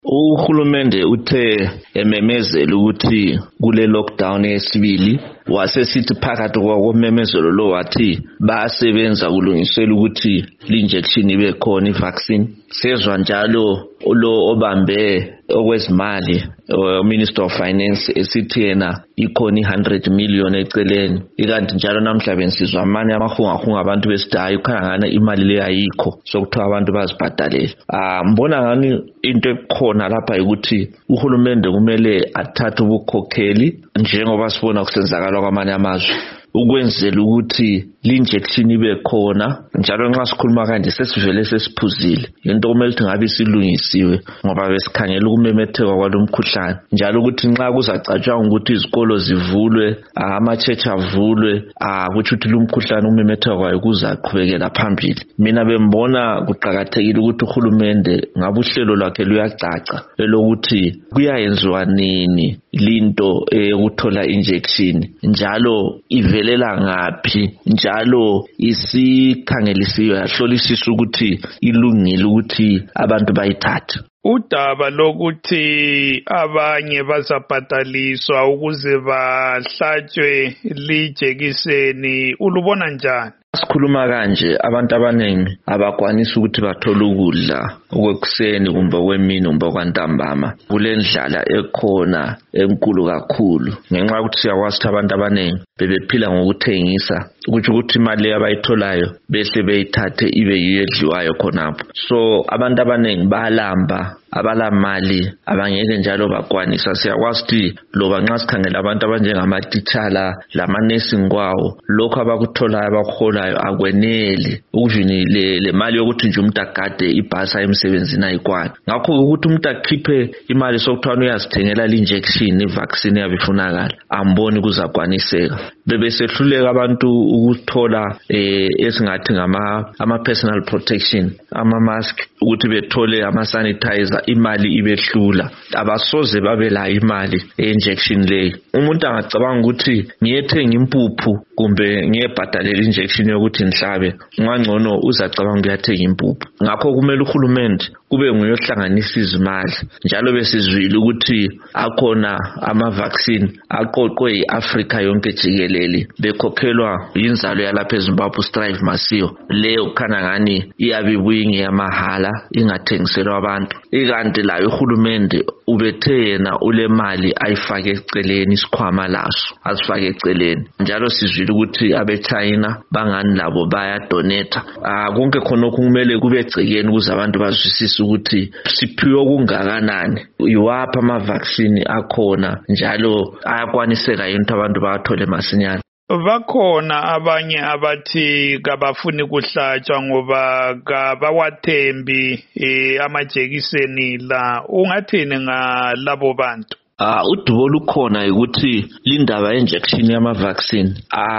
Uhulumende uthe ememezela ukuthi kule lockdown yesibili wasesithi phakathi kwakomemezelo lo wathi bayasebenza kulungisela ukuthi injection ibe khona ivaccine. Sezwa njalo lo obambe okwezimali Minister of Finance esithi yena ikhona 100 million eceleni. Ikanti njalo namhlanje sizwa amanye amahunga abantu besithi hayi ukhanga ngana imali le ayikho sokuthiwa abantu bazibhadalele. Mbona ngani into ekhona lapha ukuthi uhulumende kumele athathe ubukhokheli njengoba sibona kusenzakala kwamanye amazwe ukwenzela ukuthi injection ibe khona. Njalo nxa sikhuluma kanje sesivele sesiphuzile into kumele ukuthi ngabe silungisiwe ngoba besikhangela ukumemetheka kwalomkhuhlane, njalo ukuthi nxa kuzacatshwa ukuthi izikolo zivulwe, ama-church avulwe, kuthi lumkhuhlane umemetheka kwayo kuzaqhubekela phambili. Mina bembona kuqhakathekile ukuthi uhulumende ngabe uhlelo lwakhe luyacaca elokuthi kuyayenziwa nini linto ukuthola injection, njalo ivelela ngaphi, njalo isikhangelisiwe yahlolisisa ukuthi ilungile ukuthi abantu bayithathe. Udaba lokuthi abanye bazabhadaliswa ukuze bahlatshwe lijekiseni ulubona njani? Sikhuluma kanje abantu abaningi abakwanisa ukuthi bathole ukudla okwekuseni kumbe kwemini kumbe kwantambama kulendlala ekhona enkulu kakhulu ngenxa yokuthi siyakwazi ukuthi abantu abaningi bebephila ngokuthengisa ukuthi imali abayitholayo behle beyithathe ibe yiyedliwayo khonapho. So abantu abaningi balamba abalamali abangeke njalo bakwanisa. Siyakwazi ukuthi loba nxa sikhangela abantu abanjengamatitshala lamanesi ngwawo lokho abakutholayo abakholayo akweneli ukuvini le mali yokuthi nje umuntu agade ibhasa emsebenzini ayikwani. Ngakho ukuthi umuntu akhiphe imali sokuthiwa uyazithengela injection ivaccine yabifunakala amboni kuzakwaniseka. Bebesehluleka abantu ukuthola esingathi ama personal protection, ama mask, ukuthi bethole ama sanitizer, imali ibehlula. Abasoze babela imali injection leyo. Umuntu angacabanga ukuthi ngiyethenga impuphu kumbe ngiyebhadalela injection yokuthi ngihlabe, ngangcono uzacabanga ukuyathenga impuphu. Ngakho kumele uhulumende kube nguyohlanganisa izimali. Njalo besizwile ukuthi akhona ama vaccine aqoqwe eAfrica yonke jikelele bekhokhelwa inzalo yalapha eZimbabwe Strive Masiyo. Leyo khana ngani iyabibuya ngiyamahala ingathengiselwa abantu. Ikanti la uhulumende ubethe yena ule mali ayifake eceleni isikhwama laso asifake eceleni. Njalo sizwile ukuthi abeChina bangani labo baya donate. Konke khona kumele kube egcekeni ukuze abantu bazwisise ukuthi siphiwe okungakanani, iwapha ama vaccine akhona, njalo ayakwaniseka into abantu bathole masinyane. Bakhona abanye abathi kabafuni kuhlatshwa ngoba kabawathembi amajekiseni la. Ungathini ngalabo bantu? Udubo lukhona ukuthi lindaba injection yama vaccine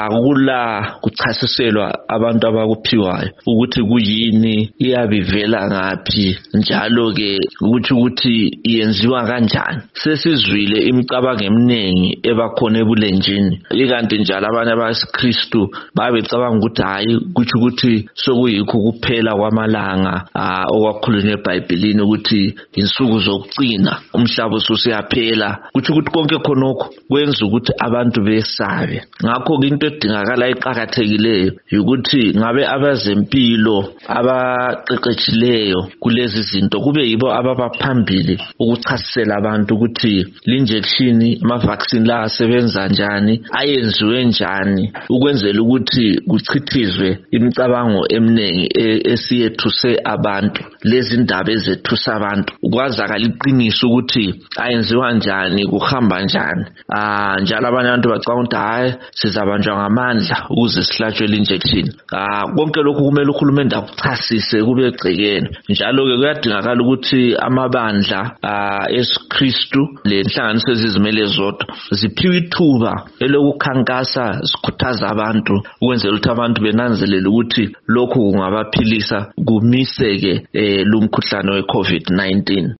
akula kuchasiselwa abantu abakuphiwayo ukuthi kuyini, iyabivela ngaphi, njalo ke ukuthi iyenziwa kanjani. Sesizwile imicabango eminingi ebakhona ebulenjini, ikanti njalo abanye abaKristu babecabanga ukuthi hayi ukuthi sokuyikho kuphela kwamalanga okwakhulunywe eBhayibhelini ukuthi insuku zokugcina umhlaba ususiyaphela. Ukuthi konke khonokho kwenza ukuthi abantu besabe. Ngakho into edingakala eqhakathekileyo ukuthi ngabe abazempilo abaqeqetshileyo kulezi zinto kube yibo ababaphambili ukuchasisela abantu ukuthi injection ama vaccine la asebenza njani, ayenziwe njani, ukwenzela ukuthi kuchithizwe imicabango eminingi esiyethuse abantu, lezi ndaba ezethusa abantu, kwazakala iqiniso ukuthi ayenziwa njani, kuhamba njani. Njalo abanye abantu bacabanga ukuthi hayi sizabanjwa ngamandla ukuze sihlatshwe injection. Konke lokhu kumele uhulumende akuchasise kube egcekeni. Njalo ke kuyadingakala ukuthi amabandla eSkristu lenhlanganiso ezizimele zodwa ziphiwe ithuba elokukhankasa zikhuthaza abantu ukwenzela ukuthi abantu benanzelele ukuthi lokhu kungabaphilisa kumiseke lumkhuhlane weCovid-19.